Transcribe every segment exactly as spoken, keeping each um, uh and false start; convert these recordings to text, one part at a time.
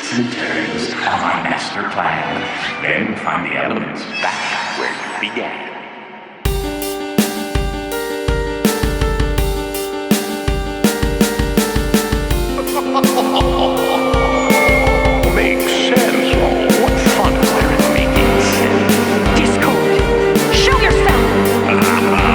twists and turns on my master plan. Then find the elements back where you began. Makes sense. Oh, what fun is there in making sense? Discord, show yourself!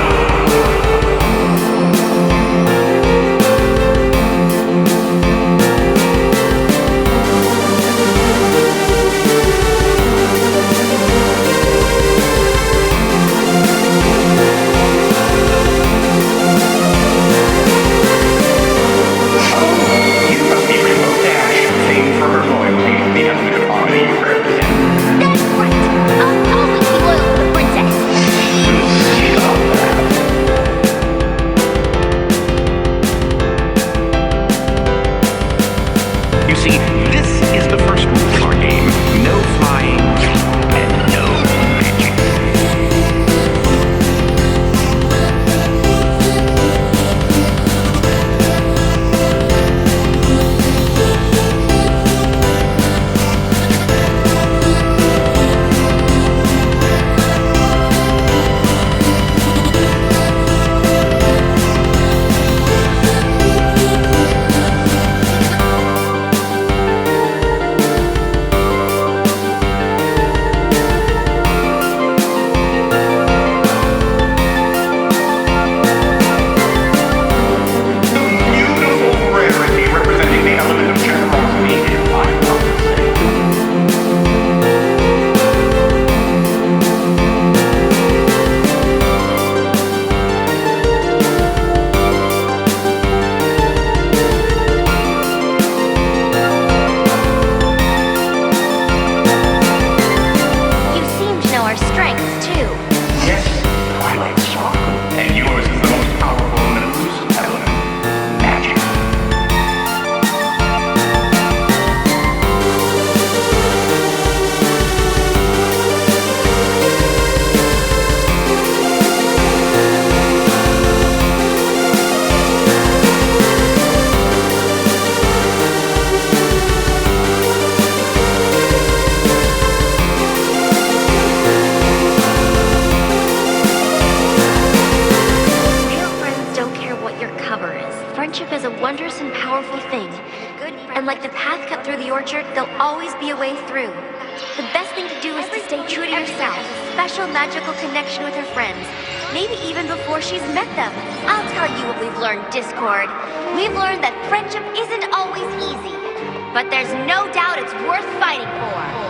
That's right. I'll always be loyal to the princess. You see, this is the first rule of our game. No flying and no magic. Beautiful rarity representing the element of generosity in my prophecy. You seem to know our strengths, too. Yes, Twilight Sparkle. And yours is the most powerful and elusive element. Magic. Real friends don't care what your cover is. Friendship is a wondrous and powerful thing. And like the path cut through the orchard, there'll always be a way through. The best thing to do is to stay true to yourself. Special magical connection with her friends. Maybe even before she's met them. I'll tell you what we've learned, Discord. We've learned that friendship isn't always easy. But there's no doubt it's worth fighting for.